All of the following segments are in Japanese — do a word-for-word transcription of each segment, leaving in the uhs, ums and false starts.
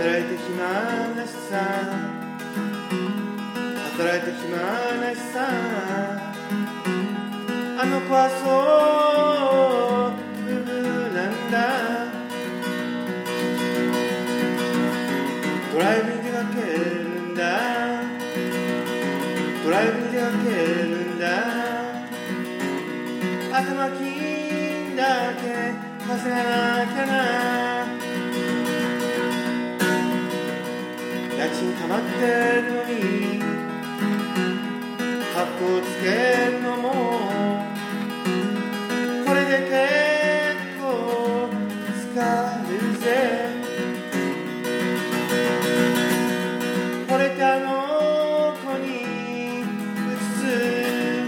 働いて暇なしさ働いて暇なしさあの子はそうなんだドライブに出かけるんだドライブに出かけるんだ頭金だけ稼がなきゃな家賃溜まってるのにカッコつけるのもこれで結構疲れるぜこれってあの子にうつつ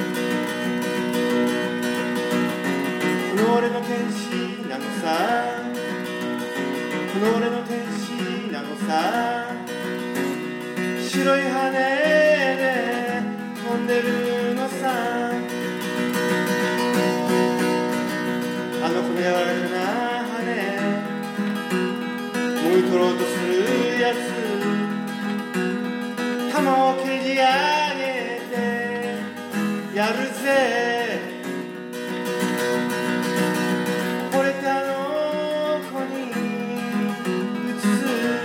この俺の天使なのさこの俺の天使なのさ白い羽で飛んでるのさあの子の柔らかな羽もぎ取ろうとするやつ玉を蹴り上げてやるぜこれってあの子にうつつ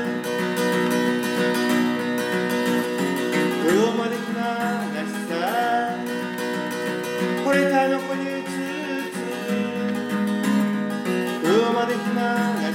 土曜まで暇なしさこれってあの子にうつつ土曜まで暇なしさ